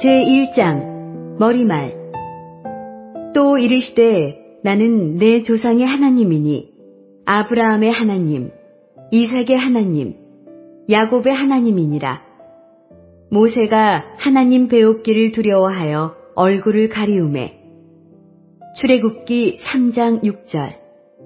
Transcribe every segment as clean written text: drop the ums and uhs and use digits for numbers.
제1장 머리말. 또 이르시되 나는 내 조상의 하나님이니 아브라함의 하나님, 이삭의 하나님, 야곱의 하나님이니라. 모세가 하나님 배웁기를 두려워하여 얼굴을 가리우매. 출애굽기 3장 6절.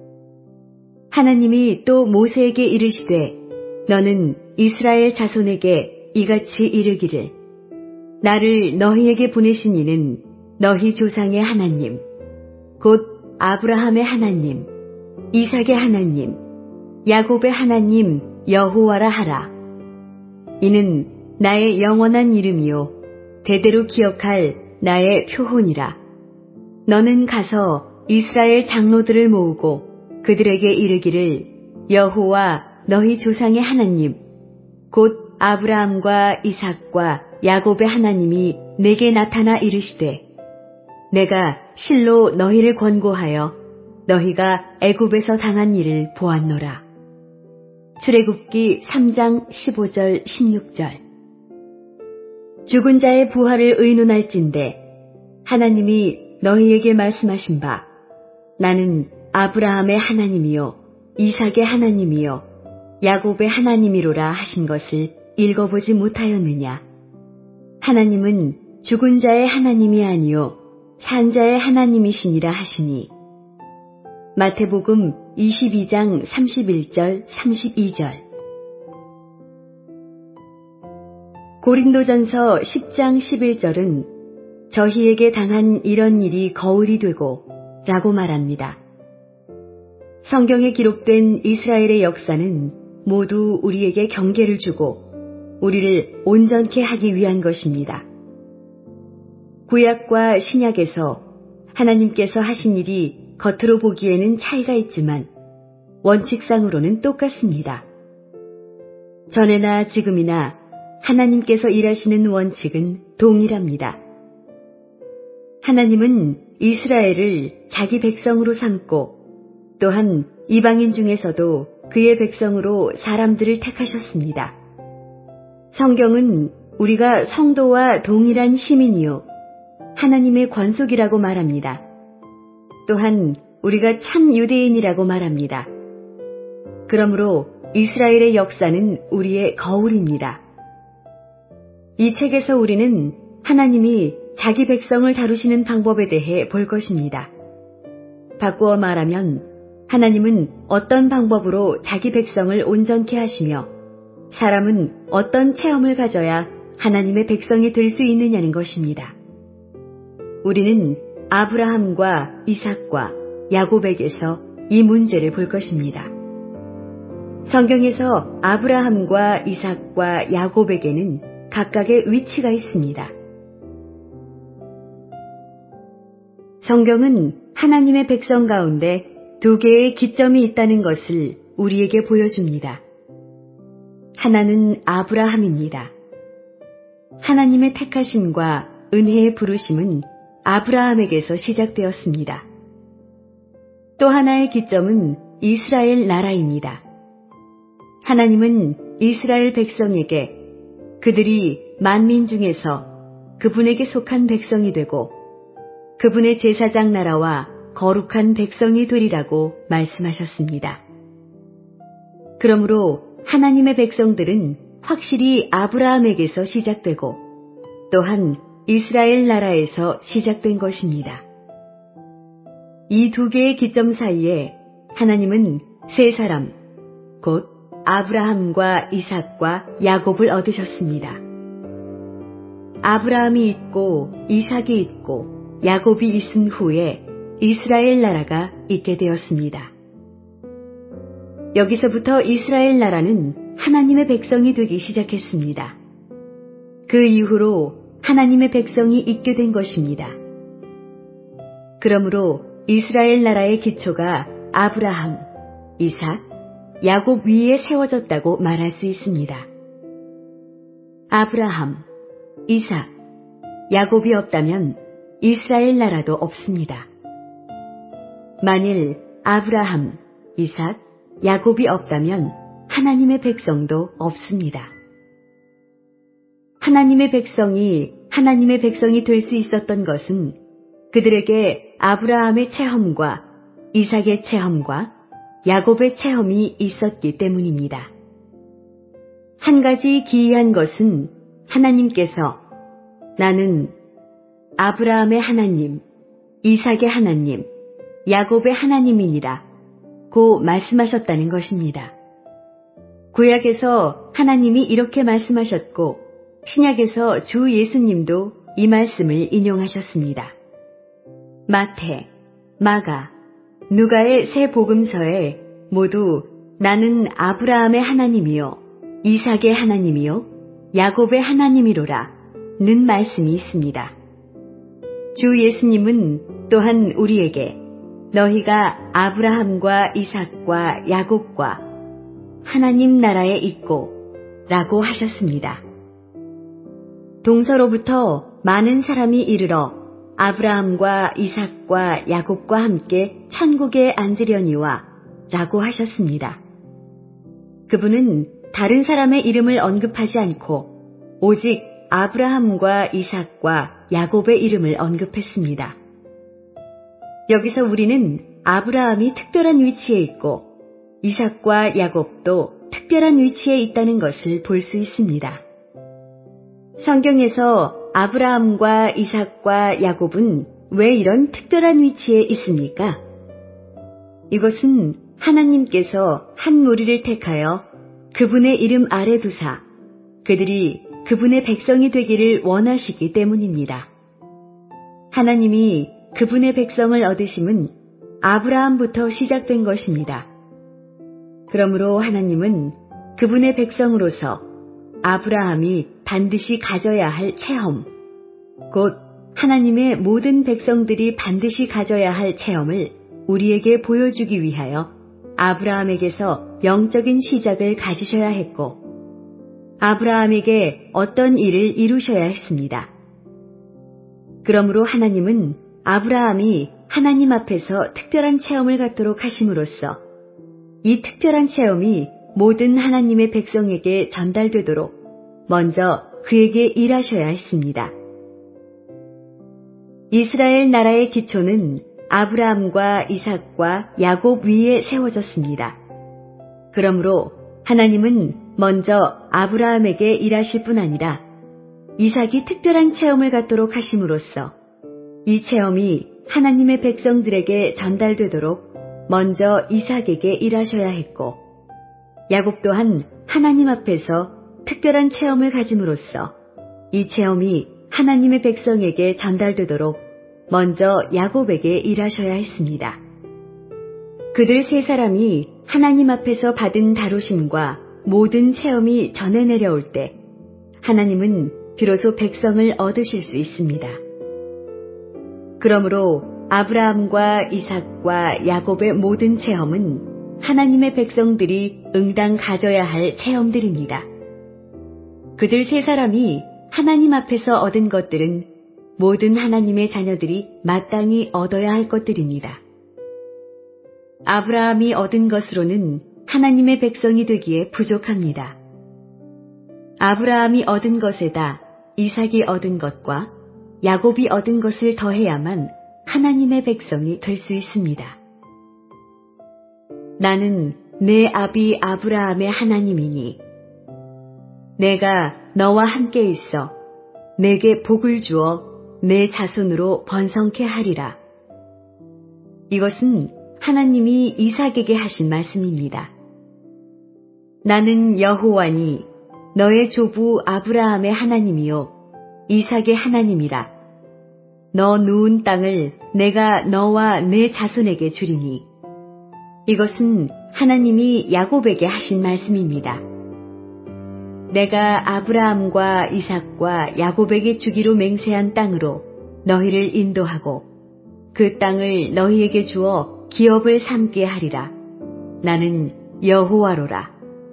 하나님이 또 모세에게 이르시되 너는 이스라엘 자손에게 이같이 이르기를 나를 너희에게 보내신 이는 너희 조상의 하나님, 곧 아브라함의 하나님, 이삭의 하나님, 야곱의 하나님 여호와라 하라. 이는 나의 영원한 이름이요 대대로 기억할 나의 표혼이라. 너는 가서 이스라엘 장로들을 모으고 그들에게 이르기를 여호와 너희 조상의 하나님, 곧 아브라함과 이삭과 야곱의 하나님이 내게 나타나 이르시되 내가 실로 너희를 권고하여 너희가 애굽에서 당한 일을 보았노라. 출애굽기 3장 15절 16절. 죽은 자의 부활을 의논할진대 하나님이 너희에게 말씀하신 바 나는 아브라함의 하나님이요 이삭의 하나님이요 야곱의 하나님이로라 하신 것을 읽어보지 못하였느냐. 하나님은 죽은 자의 하나님이 아니요 산 자의 하나님이시니라 하시니. 마태복음 22장 31절 32절. 고린도전서 10장 11절은 저희에게 당한 이런 일이 거울이 되고 라고 말합니다. 성경에 기록된 이스라엘의 역사는 모두 우리에게 경계를 주고 우리를 온전케 하기 위한 것입니다. 구약과 신약에서 하나님께서 하신 일이 겉으로 보기에는 차이가 있지만 원칙상으로는 똑같습니다. 전에나 지금이나 하나님께서 일하시는 원칙은 동일합니다. 하나님은 이스라엘을 자기 백성으로 삼고 또한 이방인 중에서도 그의 백성으로 사람들을 택하셨습니다. 성경은 우리가 성도와 동일한 시민이요 하나님의 권속이라고 말합니다. 또한 우리가 참 유대인이라고 말합니다. 그러므로 이스라엘의 역사는 우리의 거울입니다. 이 책에서 우리는 하나님이 자기 백성을 다루시는 방법에 대해 볼 것입니다. 바꾸어 말하면 하나님은 어떤 방법으로 자기 백성을 온전케 하시며 사람은 어떤 체험을 가져야 하나님의 백성이 될 수 있느냐는 것입니다. 우리는 아브라함과 이삭과 야곱에게서 이 문제를 볼 것입니다. 성경에서 아브라함과 이삭과 야곱에게는 각각의 위치가 있습니다. 성경은 하나님의 백성 가운데 두 개의 기점이 있다는 것을 우리에게 보여줍니다. 하나는 아브라함입니다. 하나님의 택하심과 은혜의 부르심은 아브라함에게서 시작되었습니다. 또 하나의 기점은 이스라엘 나라입니다. 하나님은 이스라엘 백성에게 그들이 만민 중에서 그분에게 속한 백성이 되고 그분의 제사장 나라와 거룩한 백성이 되리라고 말씀하셨습니다. 그러므로 하나님의 백성들은 확실히 아브라함에게서 시작되고 또한 이스라엘 나라에서 시작된 것입니다. 이 두 개의 기점 사이에 하나님은 세 사람, 곧 아브라함과 이삭과 야곱을 얻으셨습니다. 아브라함이 있고 이삭이 있고 야곱이 있은 후에 이스라엘 나라가 있게 되었습니다. 여기서부터 이스라엘 나라는 하나님의 백성이 되기 시작했습니다. 그 이후로 하나님의 백성이 있게 된 것입니다. 그러므로 이스라엘 나라의 기초가 아브라함, 이삭, 야곱 위에 세워졌다고 말할 수 있습니다. 아브라함, 이삭, 야곱이 없다면 이스라엘 나라도 없습니다. 만일 아브라함, 이삭, 야곱이 없다면 하나님의 백성도 없습니다. 하나님의 백성이 하나님의 백성이 될 수 있었던 것은 그들에게 아브라함의 체험과 이삭의 체험과 야곱의 체험이 있었기 때문입니다. 한 가지 기이한 것은 하나님께서 나는 아브라함의 하나님, 이삭의 하나님, 야곱의 하나님이니라 고 말씀하셨다는 것입니다. 구약에서 하나님이 이렇게 말씀하셨고 신약에서 주 예수님도 이 말씀을 인용하셨습니다. 마태, 마가, 누가의 세 복음서에 모두 나는 아브라함의 하나님이요, 이삭의 하나님이요, 야곱의 하나님이로라 는 말씀이 있습니다. 주 예수님은 또한 우리에게 너희가 아브라함과 이삭과 야곱과 하나님 나라에 있고 라고 하셨습니다. 동서로부터 많은 사람이 이르러 아브라함과 이삭과 야곱과 함께 천국에 앉으려니와 라고 하셨습니다. 그분은 다른 사람의 이름을 언급하지 않고 오직 아브라함과 이삭과 야곱의 이름을 언급했습니다. 여기서 우리는 아브라함이 특별한 위치에 있고 이삭과 야곱도 특별한 위치에 있다는 것을 볼 수 있습니다. 성경에서 아브라함과 이삭과 야곱은 왜 이런 특별한 위치에 있습니까? 이것은 하나님께서 한 무리를 택하여 그분의 이름 아래 두사 그들이 그분의 백성이 되기를 원하시기 때문입니다. 하나님이 그분의 백성을 얻으심은 아브라함부터 시작된 것입니다. 그러므로 하나님은 그분의 백성으로서 아브라함이 반드시 가져야 할 체험, 곧 하나님의 모든 백성들이 반드시 가져야 할 체험을 우리에게 보여주기 위하여 아브라함에게서 영적인 시작을 가지셔야 했고, 아브라함에게 어떤 일을 이루셔야 했습니다. 그러므로 하나님은 아브라함이 하나님 앞에서 특별한 체험을 갖도록 하심으로써 이 특별한 체험이 모든 하나님의 백성에게 전달되도록 먼저 그에게 일하셔야 했습니다. 이스라엘 나라의 기초는 아브라함과 이삭과 야곱 위에 세워졌습니다. 그러므로 하나님은 먼저 아브라함에게 일하실 뿐 아니라 이삭이 특별한 체험을 갖도록 하심으로써 이 체험이 하나님의 백성들에게 전달되도록 먼저 이삭에게 일하셔야 했고, 야곱 또한 하나님 앞에서 특별한 체험을 가짐으로써 이 체험이 하나님의 백성에게 전달되도록 먼저 야곱에게 일하셔야 했습니다. 그들 세 사람이 하나님 앞에서 받은 다루심과 모든 체험이 전해 내려올 때 하나님은 비로소 백성을 얻으실 수 있습니다. 그러므로 아브라함과 이삭과 야곱의 모든 체험은 하나님의 백성들이 응당 가져야 할 체험들입니다. 그들 세 사람이 하나님 앞에서 얻은 것들은 모든 하나님의 자녀들이 마땅히 얻어야 할 것들입니다. 아브라함이 얻은 것으로는 하나님의 백성이 되기에 부족합니다. 아브라함이 얻은 것에다 이삭이 얻은 것과 야곱이 얻은 것을 더해야만 하나님의 백성이 될 수 있습니다. 나는 내 아비 아브라함의 하나님이니 내가 너와 함께 있어 내게 복을 주어 내 자손으로 번성케 하리라. 이것은 하나님이 이삭에게 하신 말씀입니다. 나는 여호와니 너의 조부 아브라함의 하나님이요 이삭의 하나님이라. 너 누운 땅을 내가 너와 내 자손에게 주리니. 이것은 하나님이 야곱에게 하신 말씀입니다. 내가 아브라함과 이삭과 야곱에게 주기로 맹세한 땅으로 너희를 인도하고 그 땅을 너희에게 주어 기업을 삼게 하리라. 나는 여호와로라.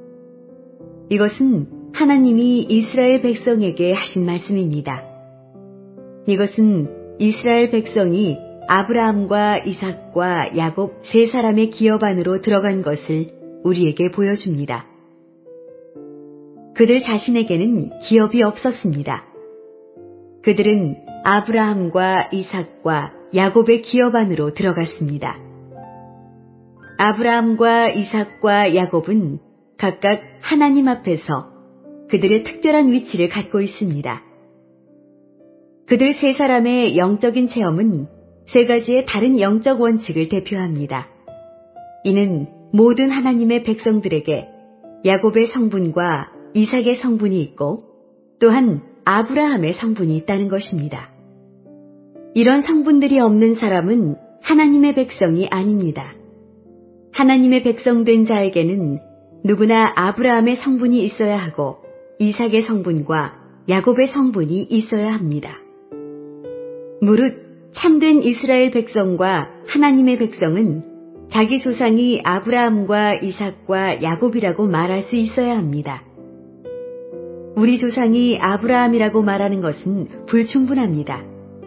이것은 하나님이 이스라엘 백성에게 하신 말씀입니다. 이것은 이스라엘 백성이 아브라함과 이삭과 야곱 세 사람의 기업 안으로 들어간 것을 우리에게 보여줍니다. 그들 자신에게는 기업이 없었습니다. 그들은 아브라함과 이삭과 야곱의 기업 안으로 들어갔습니다. 아브라함과 이삭과 야곱은 각각 하나님 앞에서 그들의 특별한 위치를 갖고 있습니다. 그들 세 사람의 영적인 체험은 세 가지의 다른 영적 원칙을 대표합니다. 이는 모든 하나님의 백성들에게 야곱의 성분과 이삭의 성분이 있고 또한 아브라함의 성분이 있다는 것입니다. 이런 성분들이 없는 사람은 하나님의 백성이 아닙니다. 하나님의 백성된 자에게는 누구나 아브라함의 성분이 있어야 하고 이삭의 성분과 야곱의 성분이 있어야 합니다. 무릇 참된 이스라엘 백성과 하나님의 백성은 자기 조상이 아브라함과 이삭과 야곱이라고 말할 수 있어야 합니다. 우리 조상이 아브라함이라고 말하는 것은 불충분합니다.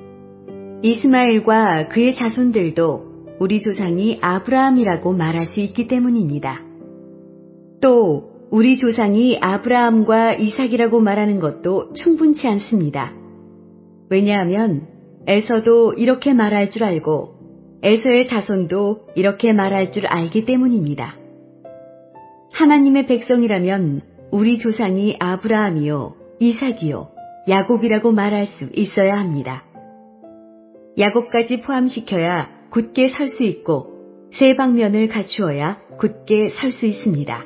이스마엘과 그의 자손들도 우리 조상이 아브라함이라고 말할 수 있기 때문입니다. 또 우리 조상이 아브라함과 이삭이라고 말하는 것도 충분치 않습니다. 왜냐하면 에서도 이렇게 말할 줄 알고 에서의 자손도 이렇게 말할 줄 알기 때문입니다. 하나님의 백성이라면 우리 조상이 아브라함이요, 이삭이요, 야곱이라고 말할 수 있어야 합니다. 야곱까지 포함시켜야 굳게 설 수 있고 세 방면을 갖추어야 굳게 설 수 있습니다.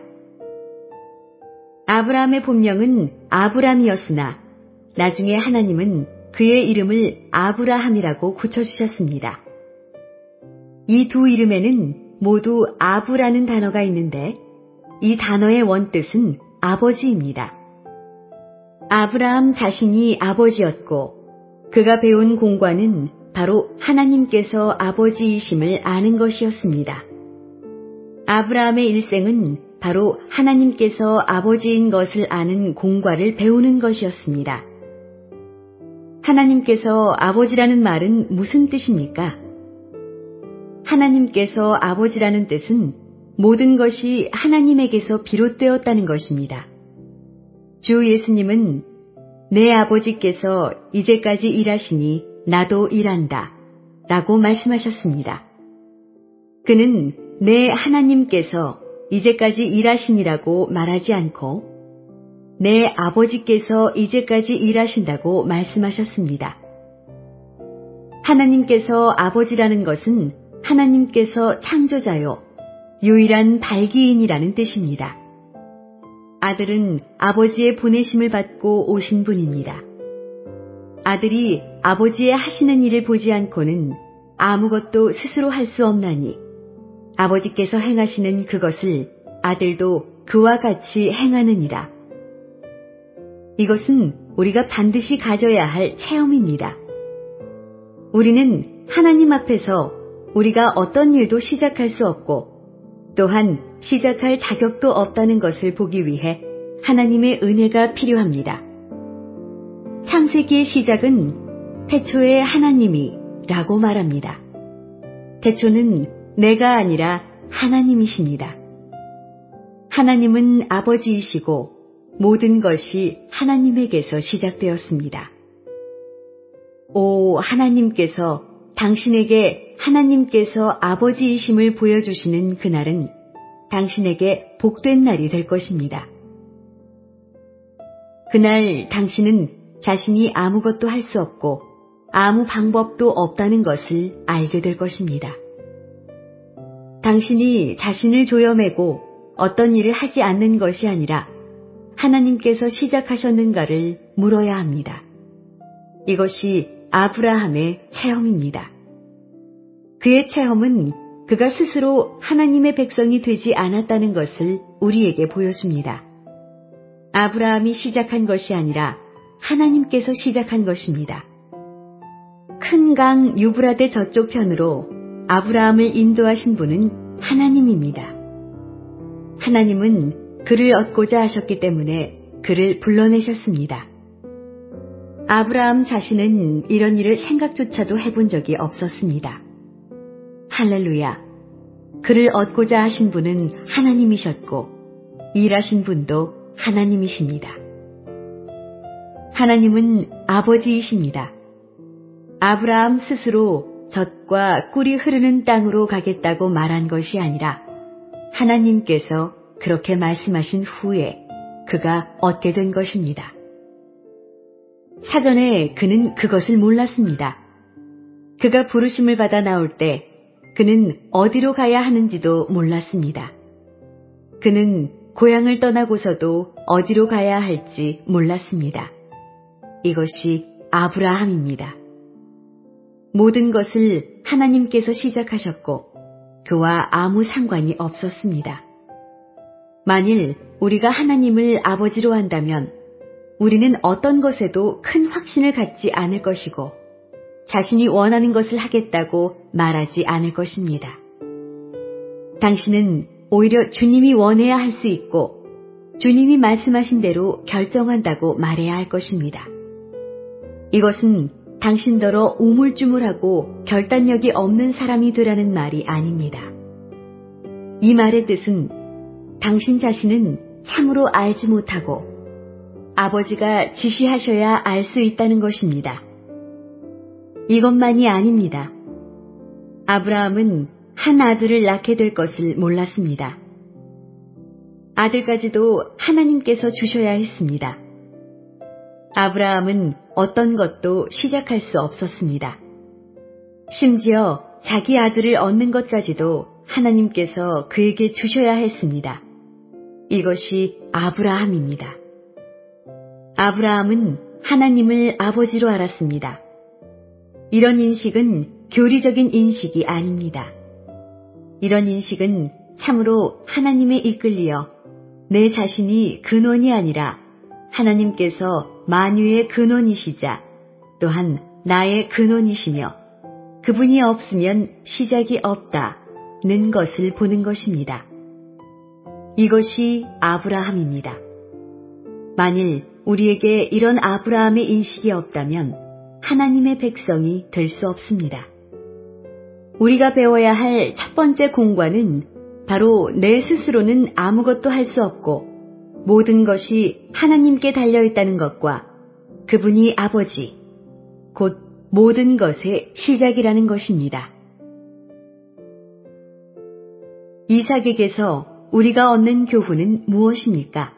아브라함의 본명은 아브람이었으나 나중에 하나님은 그의 이름을 아브라함이라고 붙여주셨습니다. 이 두 이름에는 모두 아브라는 단어가 있는데 이 단어의 원뜻은 아버지입니다. 아브라함 자신이 아버지였고 그가 배운 공과는 바로 하나님께서 아버지이심을 아는 것이었습니다. 아브라함의 일생은 바로 하나님께서 아버지인 것을 아는 공과를 배우는 것이었습니다. 하나님께서 아버지라는 말은 무슨 뜻입니까? 하나님께서 아버지라는 뜻은 모든 것이 하나님에게서 비롯되었다는 것입니다. 주 예수님은 내 아버지께서 이제까지 일하시니 나도 일한다 라고 말씀하셨습니다. 그는 내 하나님께서 이제까지 일하시니라고 말하지 않고 내 아버지께서 이제까지 일하신다고 말씀하셨습니다. 하나님께서 아버지라는 것은 하나님께서 창조자요, 유일한 발기인이라는 뜻입니다. 아들은 아버지의 보내심을 받고 오신 분입니다. 아들이 아버지의 하시는 일을 보지 않고는 아무것도 스스로 할 수 없나니 아버지께서 행하시는 그것을 아들도 그와 같이 행하느니라. 이것은 우리가 반드시 가져야 할 체험입니다. 우리는 하나님 앞에서 우리가 어떤 일도 시작할 수 없고 또한 시작할 자격도 없다는 것을 보기 위해 하나님의 은혜가 필요합니다. 창세기의 시작은 태초에 하나님이 라고 말합니다. 태초는 내가 아니라 하나님이십니다. 하나님은 아버지이시고 모든 것이 하나님에게서 시작되었습니다. 오 하나님께서 당신에게 하나님께서 아버지이심을 보여주시는 그날은 당신에게 복된 날이 될 것입니다. 그날 당신은 자신이 아무것도 할 수 없고 아무 방법도 없다는 것을 알게 될 것입니다. 당신이 자신을 조여매고 어떤 일을 하지 않는 것이 아니라 하나님께서 시작하셨는가를 물어야 합니다. 이것이 아브라함의 체험입니다. 그의 체험은 그가 스스로 하나님의 백성이 되지 않았다는 것을 우리에게 보여줍니다. 아브라함이 시작한 것이 아니라 하나님께서 시작한 것입니다. 큰 강 유브라데 저쪽 편으로 아브라함을 인도하신 분은 하나님입니다. 하나님은 그를 얻고자 하셨기 때문에 그를 불러내셨습니다. 아브라함 자신은 이런 일을 생각조차도 해본 적이 없었습니다. 할렐루야! 그를 얻고자 하신 분은 하나님이셨고 일하신 분도 하나님이십니다. 하나님은 아버지이십니다. 아브라함 스스로 젖과 꿀이 흐르는 땅으로 가겠다고 말한 것이 아니라 하나님께서 그렇게 말씀하신 후에 그가 얻게 된 것입니다. 사전에 그는 그것을 몰랐습니다. 그가 부르심을 받아 나올 때 그는 어디로 가야 하는지도 몰랐습니다. 그는 고향을 떠나고서도 어디로 가야 할지 몰랐습니다. 이것이 아브라함입니다. 모든 것을 하나님께서 시작하셨고 그와 아무 상관이 없었습니다. 만일 우리가 하나님을 아버지로 한다면 우리는 어떤 것에도 큰 확신을 갖지 않을 것이고 자신이 원하는 것을 하겠다고 말하지 않을 것입니다. 당신은 오히려 주님이 원해야 할 수 있고 주님이 말씀하신 대로 결정한다고 말해야 할 것입니다. 이것은 당신더러 우물쭈물하고 결단력이 없는 사람이 되라는 말이 아닙니다. 이 말의 뜻은 당신 자신은 참으로 알지 못하고 아버지가 지시하셔야 알 수 있다는 것입니다. 이것만이 아닙니다. 아브라함은 한 아들을 낳게 될 것을 몰랐습니다. 아들까지도 하나님께서 주셔야 했습니다. 아브라함은 어떤 것도 시작할 수 없었습니다. 심지어 자기 아들을 얻는 것까지도 하나님께서 그에게 주셔야 했습니다. 이것이 아브라함입니다. 아브라함은 하나님을 아버지로 알았습니다. 이런 인식은 교리적인 인식이 아닙니다. 이런 인식은 참으로 하나님에 이끌리어 내 자신이 근원이 아니라 하나님께서 만유의 근원이시자 또한 나의 근원이시며 그분이 없으면 시작이 없다는 것을 보는 것입니다. 이것이 아브라함입니다. 만일 우리에게 이런 아브라함의 인식이 없다면 하나님의 백성이 될 수 없습니다. 우리가 배워야 할 첫 번째 공과는 바로 내 스스로는 아무것도 할 수 없고 모든 것이 하나님께 달려있다는 것과 그분이 아버지, 곧 모든 것의 시작이라는 것입니다. 이삭에게서 우리가 얻는 교훈은 무엇입니까?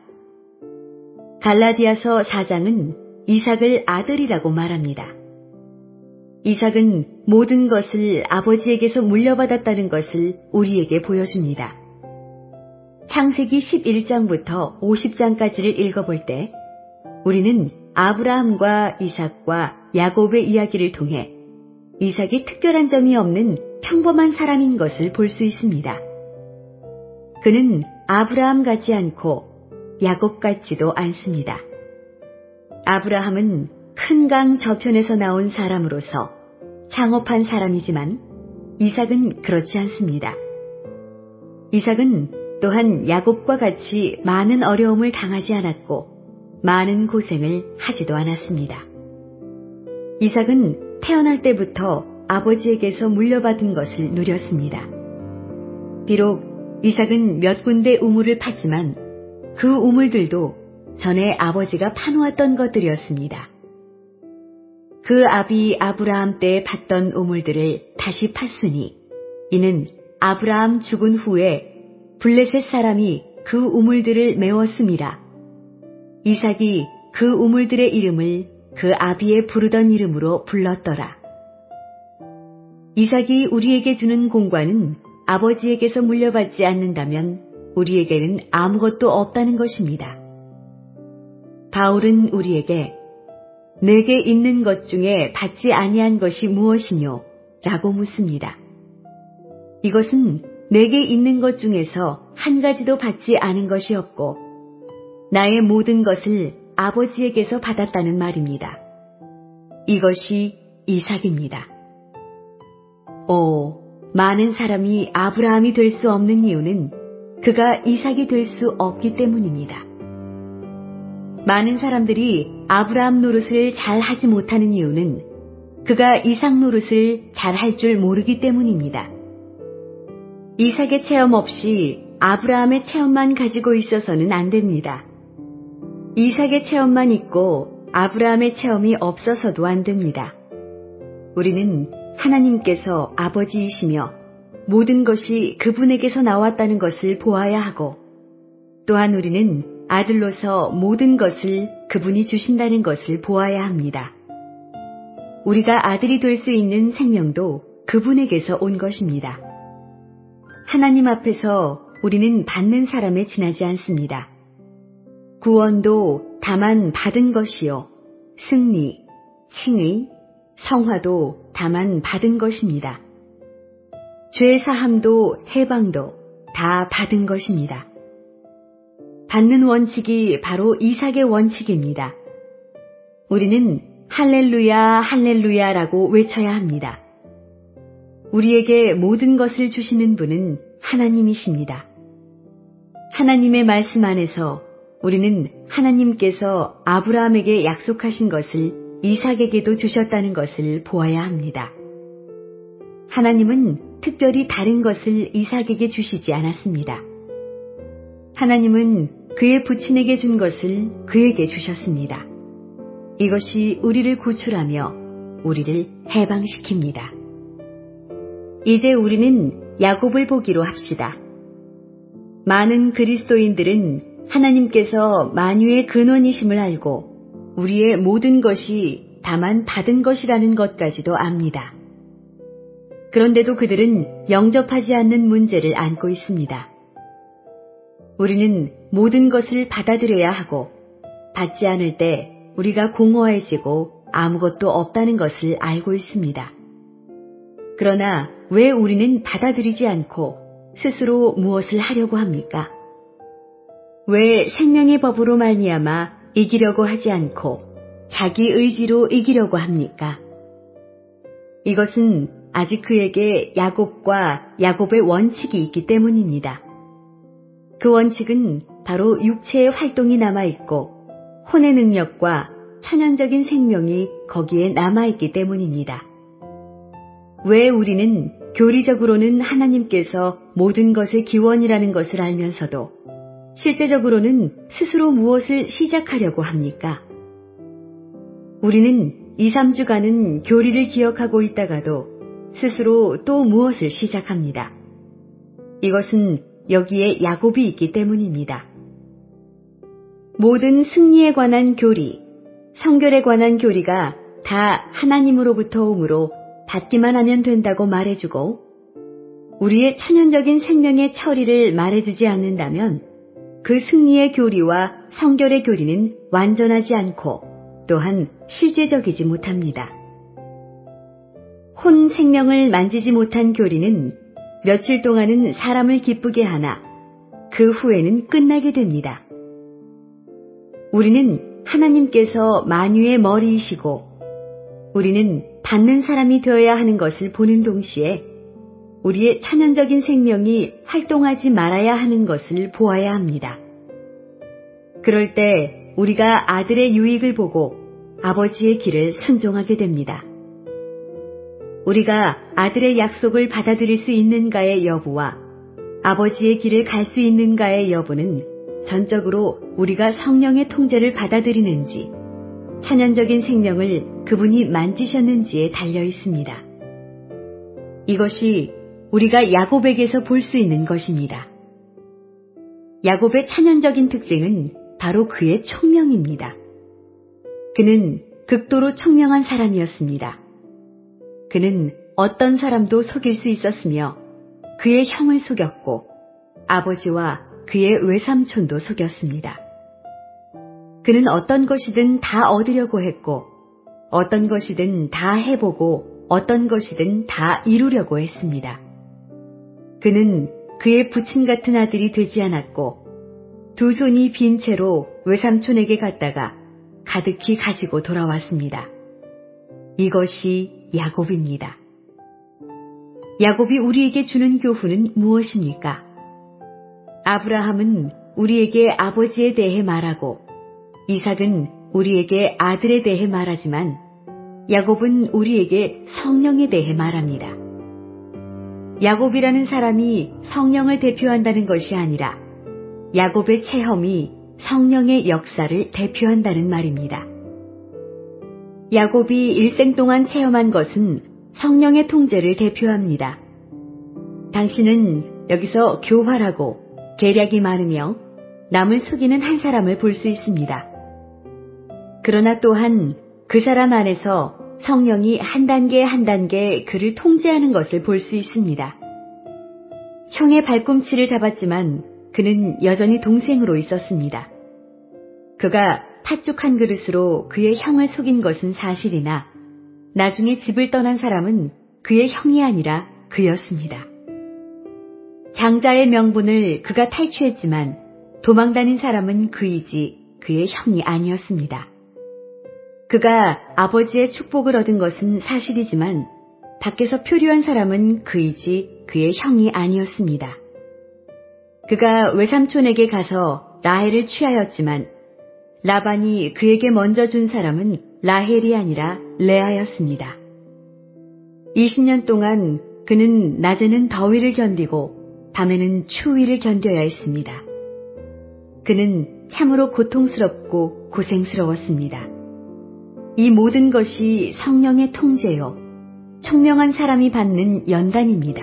갈라디아서 4장은 이삭을 아들이라고 말합니다. 이삭은 모든 것을 아버지에게서 물려받았다는 것을 우리에게 보여줍니다. 창세기 11장부터 50장까지를 읽어볼 때 우리는 아브라함과 이삭과 야곱의 이야기를 통해 이삭이 특별한 점이 없는 평범한 사람인 것을 볼 수 있습니다. 그는 아브라함 같지 않고 야곱 같지도 않습니다. 아브라함은 큰 강 저편에서 나온 사람으로서 창업한 사람이지만 이삭은 그렇지 않습니다. 이삭은 또한 야곱과 같이 많은 어려움을 당하지 않았고 많은 고생을 하지도 않았습니다. 이삭은 태어날 때부터 아버지에게서 물려받은 것을 누렸습니다. 비록 이삭은 몇 군데 우물을 팠지만 그 우물들도 전에 아버지가 파놓았던 것들이었습니다. 그 아비 아브라함 때 팠던 우물들을 다시 팠으니 이는 아브라함 죽은 후에 블레셋 사람이 그 우물들을 메웠음이라. 이삭이 그 우물들의 이름을 그 아비의 부르던 이름으로 불렀더라. 이삭이 우리에게 주는 공과는 아버지에게서 물려받지 않는다면 우리에게는 아무것도 없다는 것입니다. 바울은 우리에게 내게 있는 것 중에 받지 아니한 것이 무엇이뇨? 라고 묻습니다. 이것은 내게 있는 것 중에서 한 가지도 받지 않은 것이 없고 나의 모든 것을 아버지에게서 받았다는 말입니다. 이것이 이삭입니다. 많은 사람이 아브라함이 될 수 없는 이유는 그가 이삭이 될 수 없기 때문입니다. 많은 사람들이 아브라함 노릇을 잘 하지 못하는 이유는 그가 이삭 노릇을 잘 할 줄 모르기 때문입니다. 이삭의 체험 없이 아브라함의 체험만 가지고 있어서는 안 됩니다. 이삭의 체험만 있고 아브라함의 체험이 없어서도 안 됩니다. 우리는 하나님께서 아버지이시며 모든 것이 그분에게서 나왔다는 것을 보아야 하고, 또한 우리는 아들로서 모든 것을 그분이 주신다는 것을 보아야 합니다. 우리가 아들이 될 수 있는 생명도 그분에게서 온 것입니다. 하나님 앞에서 우리는 받는 사람에 지나지 않습니다. 구원도 다만 받은 것이요, 승리, 칭의, 성화도 다만 받은 것입니다. 죄 사함도 해방도 다 받은 것입니다. 받는 원칙이 바로 이삭의 원칙입니다. 우리는 할렐루야, 할렐루야라고 외쳐야 합니다. 우리에게 모든 것을 주시는 분은 하나님이십니다. 하나님의 말씀 안에서 우리는 하나님께서 아브라함에게 약속하신 것을 이삭에게도 주셨다는 것을 보아야 합니다. 하나님은 특별히 다른 것을 이삭에게 주시지 않았습니다. 하나님은 그의 부친에게 준 것을 그에게 주셨습니다. 이것이 우리를 구출하며 우리를 해방시킵니다. 이제 우리는 야곱을 보기로 합시다. 많은 그리스도인들은 하나님께서 만유의 근원이심을 알고 우리의 모든 것이 다만 받은 것이라는 것까지도 압니다. 그런데도 그들은 영접하지 않는 문제를 안고 있습니다. 우리는 모든 것을 받아들여야 하고, 받지 않을 때 우리가 공허해지고 아무것도 없다는 것을 알고 있습니다. 그러나 왜 우리는 받아들이지 않고 스스로 무엇을 하려고 합니까? 왜 생명의 법으로 말미암아 이기려고 하지 않고 자기 의지로 이기려고 합니까? 이것은 아직 그에게 야곱과 야곱의 원칙이 있기 때문입니다. 그 원칙은 바로 육체의 활동이 남아있고 혼의 능력과 천연적인 생명이 거기에 남아있기 때문입니다. 왜 우리는 교리적으로는 하나님께서 모든 것의 기원이라는 것을 알면서도 실제적으로는 스스로 무엇을 시작하려고 합니까? 우리는 2, 3주간은 교리를 기억하고 있다가도 스스로 또 무엇을 시작합니다. 이것은 여기에 야곱이 있기 때문입니다. 모든 승리에 관한 교리, 성결에 관한 교리가 다 하나님으로부터 오므로 받기만 하면 된다고 말해주고, 우리의 천연적인 생명의 처리를 말해주지 않는다면 그 승리의 교리와 성결의 교리는 완전하지 않고 또한 실제적이지 못합니다. 혼 생명을 만지지 못한 교리는 며칠 동안은 사람을 기쁘게 하나 그 후에는 끝나게 됩니다. 우리는 하나님께서 만유의 머리이시고 우리는 받는 사람이 되어야 하는 것을 보는 동시에 우리의 천연적인 생명이 활동하지 말아야 하는 것을 보아야 합니다. 그럴 때 우리가 아들의 유익을 보고 아버지의 길을 순종하게 됩니다. 우리가 아들의 약속을 받아들일 수 있는가의 여부와 아버지의 길을 갈 수 있는가의 여부는 전적으로 우리가 성령의 통제를 받아들이는지 천연적인 생명을 그분이 만지셨는지에 달려 있습니다. 이것이 우리가 야곱에게서 볼 수 있는 것입니다. 야곱의 천연적인 특징은 바로 그의 총명입니다. 그는 극도로 총명한 사람이었습니다. 그는 어떤 사람도 속일 수 있었으며 그의 형을 속였고 아버지와 그의 외삼촌도 속였습니다. 그는 어떤 것이든 다 얻으려고 했고 어떤 것이든 다 해보고 어떤 것이든 다 이루려고 했습니다. 그는 그의 부친 같은 아들이 되지 않았고 두 손이 빈 채로 외삼촌에게 갔다가 가득히 가지고 돌아왔습니다. 이것이 야곱입니다. 야곱이 우리에게 주는 교훈은 무엇입니까? 아브라함은 우리에게 아버지에 대해 말하고 이삭은 우리에게 아들에 대해 말하지만 야곱은 우리에게 성령에 대해 말합니다. 야곱이라는 사람이 성령을 대표한다는 것이 아니라 야곱의 체험이 성령의 역사를 대표한다는 말입니다. 야곱이 일생 동안 체험한 것은 성령의 통제를 대표합니다. 당신은 여기서 교활하고 계략이 많으며 남을 속이는 한 사람을 볼 수 있습니다. 그러나 또한 그 사람 안에서 성령이 한 단계 한 단계 그를 통제하는 것을 볼 수 있습니다. 형의 발꿈치를 잡았지만 그는 여전히 동생으로 있었습니다. 그가 팥죽 한 그릇으로 그의 형을 속인 것은 사실이나 나중에 집을 떠난 사람은 그의 형이 아니라 그였습니다. 장자의 명분을 그가 탈취했지만 도망다닌 사람은 그이지 그의 형이 아니었습니다. 그가 아버지의 축복을 얻은 것은 사실이지만 밖에서 표류한 사람은 그이지 그의 형이 아니었습니다. 그가 외삼촌에게 가서 라헬을 취하였지만 라반이 그에게 먼저 준 사람은 라헬이 아니라 레아였습니다. 20년 동안 그는 낮에는 더위를 견디고 밤에는 추위를 견뎌야 했습니다. 그는 참으로 고통스럽고 고생스러웠습니다. 이 모든 것이 성령의 통제요, 총명한 사람이 받는 연단입니다.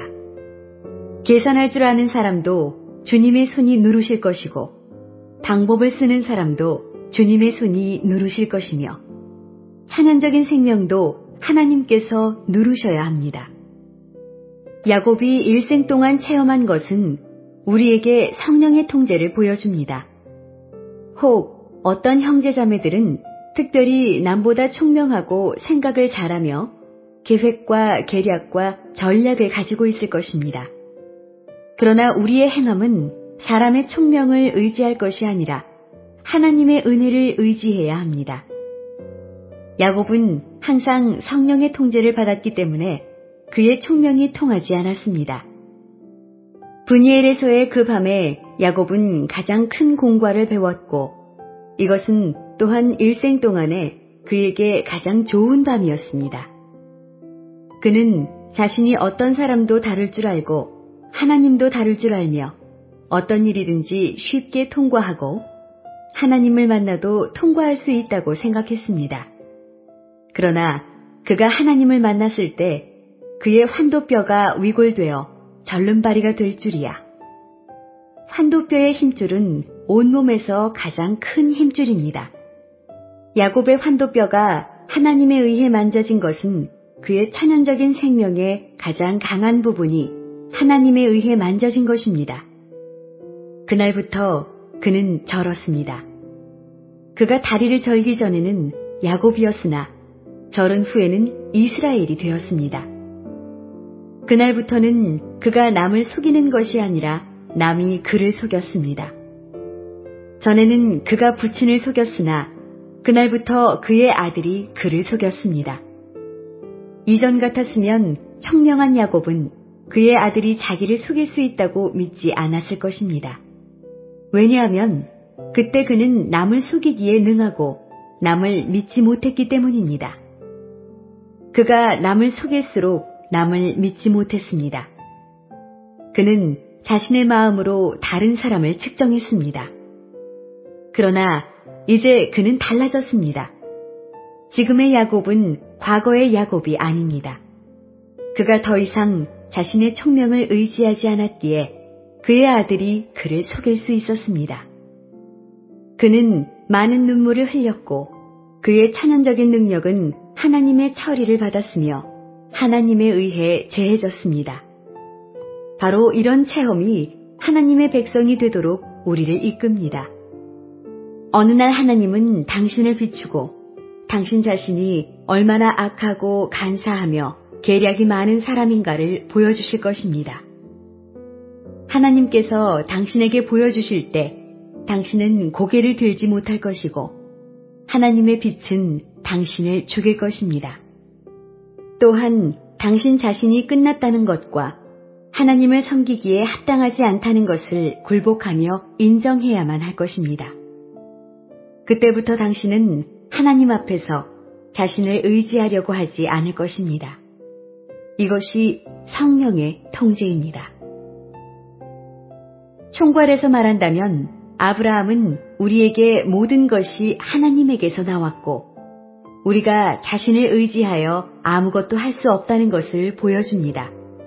계산할 줄 아는 사람도 주님의 손이 누르실 것이고 방법을 쓰는 사람도 주님의 손이 누르실 것이며 천연적인 생명도 하나님께서 누르셔야 합니다. 야곱이 일생 동안 체험한 것은 우리에게 성령의 통제를 보여줍니다. 혹 어떤 형제자매들은 특별히 남보다 총명하고 생각을 잘하며 계획과 계략과 전략을 가지고 있을 것입니다. 그러나 우리의 행함은 사람의 총명을 의지할 것이 아니라 하나님의 은혜를 의지해야 합니다. 야곱은 항상 성령의 통제를 받았기 때문에 그의 총명이 통하지 않았습니다. 브니엘에서의 그 밤에 야곱은 가장 큰 공과를 배웠고 이것은 또한 일생 동안에 그에게 가장 좋은 밤이었습니다. 그는 자신이 어떤 사람도 다룰 줄 알고 하나님도 다룰 줄 알며 어떤 일이든지 쉽게 통과하고 하나님을 만나도 통과할 수 있다고 생각했습니다. 그러나 그가 하나님을 만났을 때 그의 환도뼈가 위골되어 절름발이가 될 줄이야. 환도뼈의 힘줄은 온몸에서 가장 큰 힘줄입니다. 야곱의 환도뼈가 하나님에 의해 만져진 것은 그의 천연적인 생명의 가장 강한 부분이 하나님에 의해 만져진 것입니다. 그날부터 그는 절었습니다. 그가 다리를 절기 전에는 야곱이었으나 절은 후에는 이스라엘이 되었습니다. 그날부터는 그가 남을 속이는 것이 아니라 남이 그를 속였습니다. 전에는 그가 부친을 속였으나 그날부터 그의 아들이 그를 속였습니다. 이전 같았으면 청명한 야곱은 그의 아들이 자기를 속일 수 있다고 믿지 않았을 것입니다. 왜냐하면 그때 그는 남을 속이기에 능하고 남을 믿지 못했기 때문입니다. 그가 남을 속일수록 남을 믿지 못했습니다. 그는 자신의 마음으로 다른 사람을 측정했습니다. 그러나 이제 그는 달라졌습니다. 지금의 야곱은 과거의 야곱이 아닙니다. 그가 더 이상 자신의 총명을 의지하지 않았기에 그의 아들이 그를 속일 수 있었습니다. 그는 많은 눈물을 흘렸고 그의 천연적인 능력은 하나님의 처리를 받았으며 하나님에 의해 제해졌습니다. 바로 이런 체험이 하나님의 백성이 되도록 우리를 이끕니다. 어느 날 하나님은 당신을 비추고 당신 자신이 얼마나 악하고 간사하며 계략이 많은 사람인가를 보여주실 것입니다. 하나님께서 당신에게 보여주실 때 당신은 고개를 들지 못할 것이고 하나님의 빛은 당신을 죽일 것입니다. 또한 당신 자신이 끝났다는 것과 하나님을 섬기기에 합당하지 않다는 것을 굴복하며 인정해야만 할 것입니다. 그때부터 당신은 하나님 앞에서 자신을 의지하려고 하지 않을 것입니다. 이것이 성령의 통제입니다. 총괄해서 말한다면 아브라함은 우리에게 모든 것이 하나님에게서 나왔고 우리가 자신을 의지하여 아무것도 할 수 없다는 것을 보여줍니다.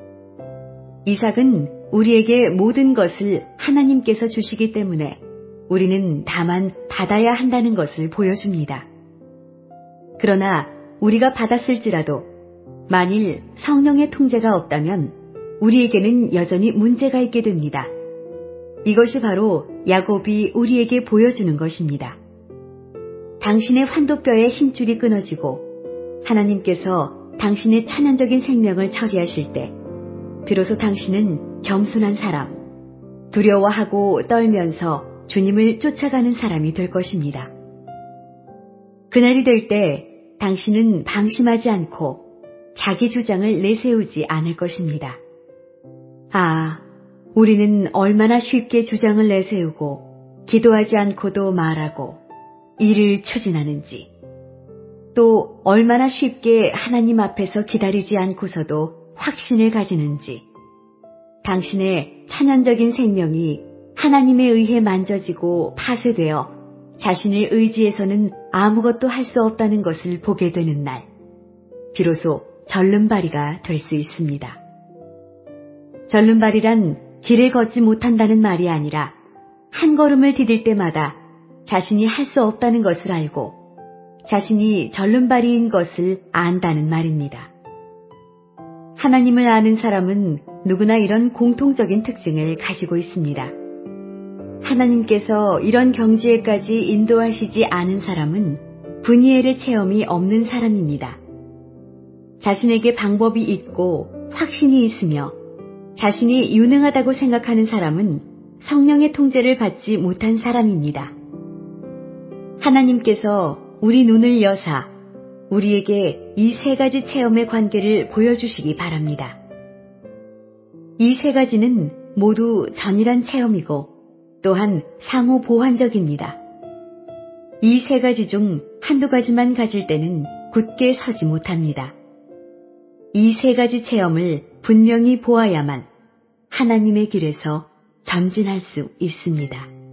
이삭은 우리에게 모든 것을 하나님께서 주시기 때문에 우리는 다만 받아야 한다는 것을 보여줍니다. 그러나 우리가 받았을지라도 만일 성령의 통제가 없다면 우리에게는 여전히 문제가 있게 됩니다. 이것이 바로 야곱이 우리에게 보여주는 것입니다. 당신의 환도뼈의 힘줄이 끊어지고 하나님께서 당신의 천연적인 생명을 처리하실 때 비로소 당신은 겸손한 사람, 두려워하고 떨면서 주님을 쫓아가는 사람이 될 것입니다. 그날이 될 때 당신은 방심하지 않고 자기 주장을 내세우지 않을 것입니다. 아, 우리는 얼마나 쉽게 주장을 내세우고 기도하지 않고도 말하고 일을 추진하는지, 또 얼마나 쉽게 하나님 앞에서 기다리지 않고서도 확신을 가지는지, 당신의 천연적인 생명이 하나님에 의해 만져지고 파쇄되어 자신을 의지해서는 아무것도 할 수 없다는 것을 보게 되는 날, 비로소 절름발이가 될 수 있습니다. 절름발이란 길을 걷지 못한다는 말이 아니라 한 걸음을 디딜 때마다 자신이 할 수 없다는 것을 알고 자신이 절름발이인 것을 안다는 말입니다. 하나님을 아는 사람은 누구나 이런 공통적인 특징을 가지고 있습니다. 하나님께서 이런 경지에까지 인도하시지 않은 사람은 분이엘의 체험이 없는 사람입니다. 자신에게 방법이 있고 확신이 있으며 자신이 유능하다고 생각하는 사람은 성령의 통제를 받지 못한 사람입니다. 하나님께서 우리 눈을 여사 우리에게 이 세 가지 체험의 관계를 보여주시기 바랍니다. 이 세 가지는 모두 전이란 체험이고 또한 상호 보완적입니다. 이 세 가지 중 한두 가지만 가질 때는 굳게 서지 못합니다. 이 세 가지 체험을 분명히 보아야만 하나님의 길에서 전진할 수 있습니다.